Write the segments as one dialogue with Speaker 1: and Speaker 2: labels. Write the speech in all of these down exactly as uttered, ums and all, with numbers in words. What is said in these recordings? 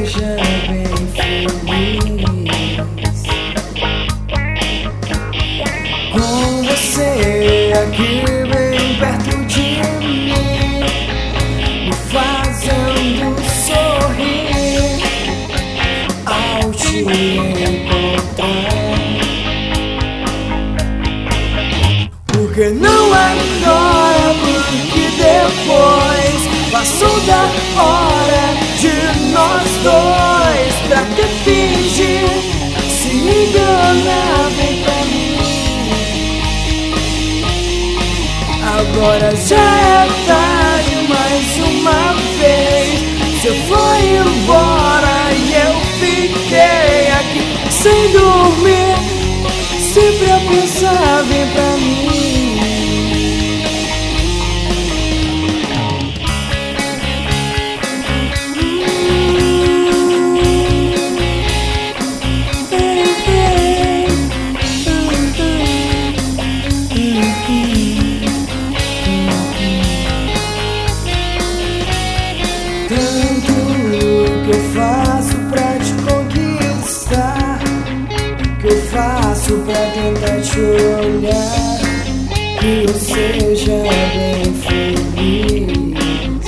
Speaker 1: seja bem feliz com você aqui bem perto de mim, me fazendo sorrir ao te encontrar. Porque não agora, porque depois passou da hora de nós dois. Pra que fingir, se enganar, vem pra mim. Agora já é tarde mais uma vez. Você foi embora e eu fiquei aqui sem dormir, sempre a pensar, vem pra mim. Tanto que eu faço pra te conquistar, que eu faço pra tentar te olhar, que eu seja bem feliz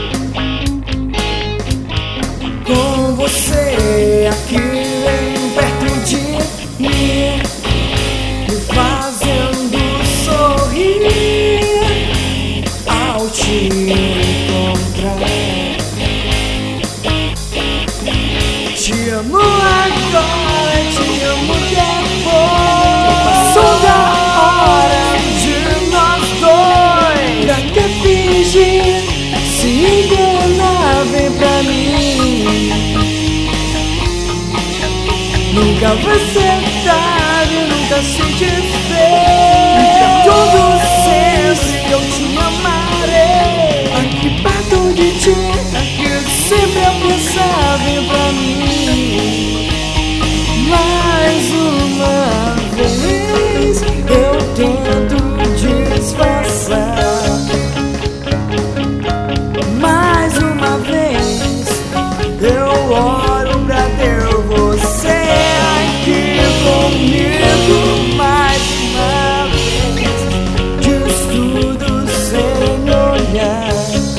Speaker 1: com você aqui bem perto de mim, me fazendo sorrir ao te encontrar. Te amo agora, te amo depois. Passou da hora de nós dois. Pra que fingir, se enganar, vem pra mim. Nunca vai ser tarde, nunca se desfez. Pra todo sempre eu te amarei. Aqui perto de ti, aqui sempre a pensar, vem pra mim. Mais uma vez eu tento disfarçar. Mais uma vez eu oro pra ter você aqui comigo. Mais uma vez diz tudo sem olhar.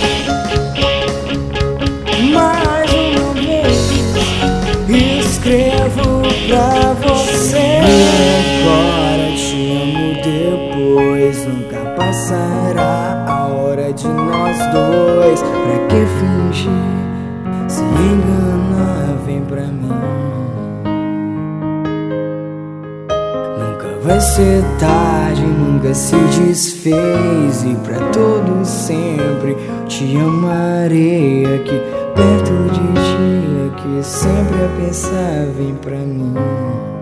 Speaker 1: Mais uma vez escrevo pra você. E agora te amo depois. Nunca passará a hora de nós dois. Pra que fingir, se enganar, vem pra mim. Nunca vai ser tarde, nunca se desfez. E pra todo sempre te amarei aqui perto de ti, aqui sempre a pensar, vem pra mim.